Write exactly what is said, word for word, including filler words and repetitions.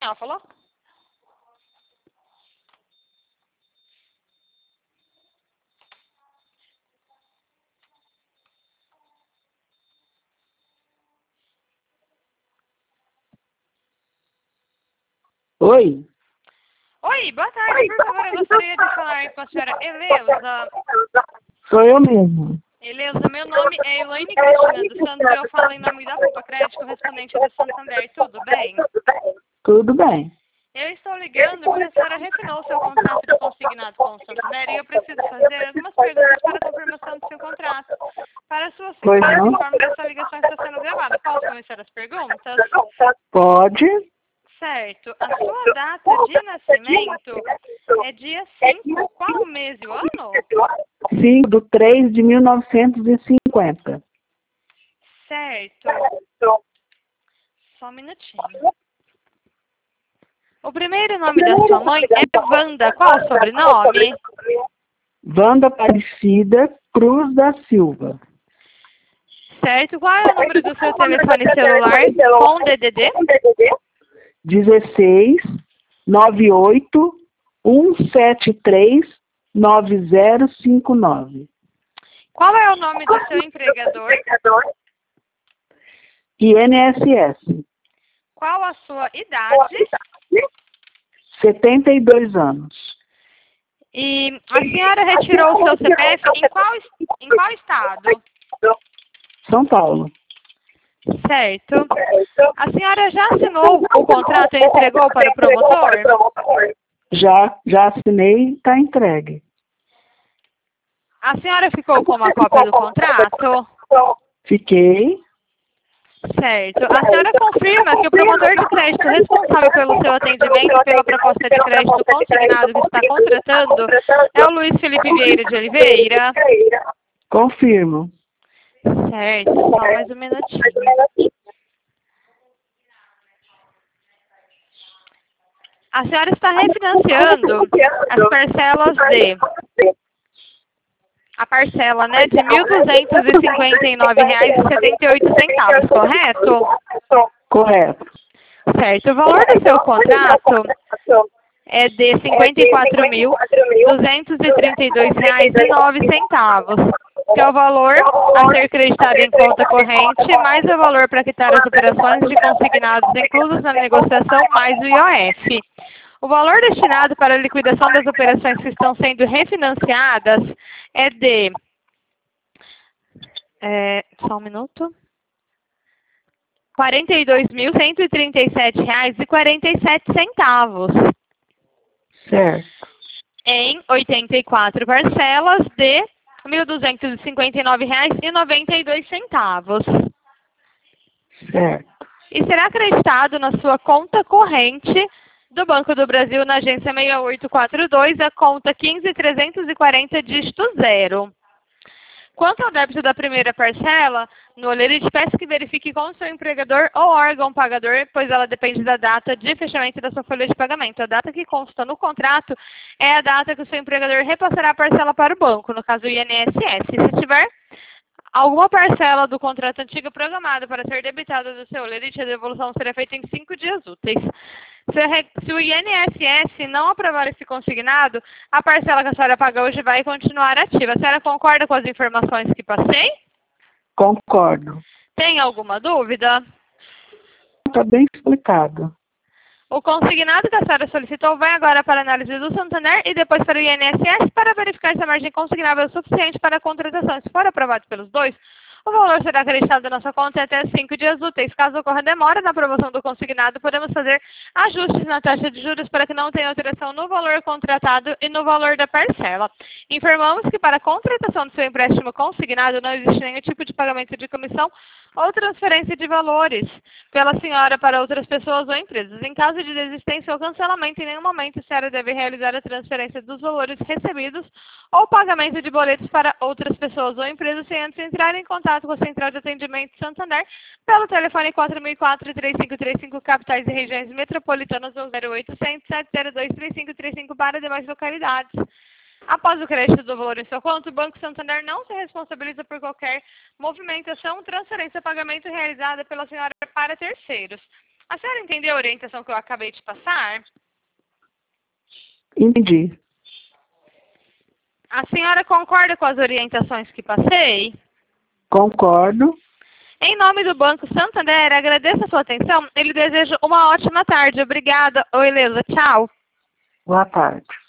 Ela falou? Oi. Oi, boa tarde. Por favor, eu gostaria de falar com a senhora Eleusa. Sou eu mesmo. Eleusa, meu nome é Elaine Cristina dos Santos e eu falo em nome da Poupa Crédito, correspondente do Santander. Tudo bem? Tudo bem. Eu estou ligando porque a senhora refinou seu contrato de consignado com o Santander e eu preciso fazer algumas perguntas para a confirmação do seu contrato. Para sua Pois segurança, não? informo que essa ligação está sendo gravada. Posso começar as perguntas? Pode. Certo. A sua data de nascimento é dia cinco. Qual o mês e o ano? cinco do três de mil novecentos e cinquenta. Certo. Só um minutinho. O primeiro nome da sua mãe é Wanda. Qual o sobrenome? Wanda Aparecida Cruz da Silva. Certo. Qual é o número do seu telefone celular com D D D? dezesseis, noventa e oito, cento e setenta e três, noventa cinco nove. Qual é o nome do seu empregador? I N S S. Qual a sua idade? setenta e dois anos. E a senhora retirou o seu C P F em qual, em qual estado? São Paulo. Certo. A senhora já assinou o contrato e entregou para o promotor? Já, já assinei, está entregue. A senhora ficou com uma cópia do contrato? Fiquei. Certo. A senhora confirma que o promotor de crédito responsável pelo seu atendimento e pela proposta de crédito consignado que está contratando é o Luiz Felipe Vieira de Oliveira? Confirmo. Certo. Só mais um minutinho. A senhora está refinanciando as parcelas de... A parcela, né, de mil duzentos e cinquenta e nove reais e setenta e oito centavos, correto? Correto. Certo. O valor do seu contrato é de cinquenta e quatro mil, duzentos e trinta e dois reais e nove centavos, que é o valor a ser creditado em conta corrente, mais o valor para quitar as operações de consignados inclusos na negociação, mais o I O F. O valor destinado para a liquidação das operações que estão sendo refinanciadas é de... É, só um minuto. quarenta e dois mil, cento e trinta e sete reais e quarenta e sete centavos. Certo. Em oitenta e quatro parcelas de mil duzentos e cinquenta e nove reais e noventa e dois centavos. Certo. E será acreditado na sua conta corrente do Banco do Brasil na agência seis oito quatro dois, a conta quinze mil trezentos e quarenta, dígito zero. Quanto ao débito da primeira parcela, no Olerite, peço que verifique com o seu empregador ou órgão pagador, pois ela depende da data de fechamento da sua folha de pagamento. A data que consta no contrato é a data que o seu empregador repassará a parcela para o banco, no caso o I N S S. Se tiver alguma parcela do contrato antigo programada para ser debitada do seu Olerite, a devolução será feita em cinco dias úteis. Se o I N S S não aprovar esse consignado, a parcela que a senhora paga hoje vai continuar ativa. A senhora concorda com as informações que passei? Concordo. Tem alguma dúvida? Está bem explicado. O consignado que a senhora solicitou vai agora para a análise do Santander e depois para o I N S S para verificar se a margem consignável é suficiente para a contratação. Se for aprovado pelos dois, o valor será acreditado na nossa conta em até cinco dias úteis. Caso ocorra demora na aprovação do consignado, podemos fazer ajustes na taxa de juros para que não tenha alteração no valor contratado e no valor da parcela. Informamos que para a contratação do seu empréstimo consignado não existe nenhum tipo de pagamento de comissão ou transferência de valores pela senhora para outras pessoas ou empresas. Em caso de desistência ou cancelamento, em nenhum momento a senhora deve realizar a transferência dos valores recebidos ou pagamento de boletos para outras pessoas ou empresas sem antes entrar em contato com a Central de Atendimento Santander pelo telefone quatro mil e quatro, três cinco três cinco, capitais e regiões metropolitanas ou zero oitocentos, sete zero dois, três cinco três cinco para demais localidades. Após o crédito do valor em sua conta, o Banco Santander não se responsabiliza por qualquer movimentação, transferência ou pagamento realizada pela senhora para terceiros. A senhora entendeu a orientação que eu acabei de passar? Entendi. A senhora concorda com as orientações que passei? Concordo. Em nome do Banco Santander, agradeço a sua atenção e lhe desejo uma ótima tarde. Obrigada. Oi, Leza. Tchau. Boa tarde.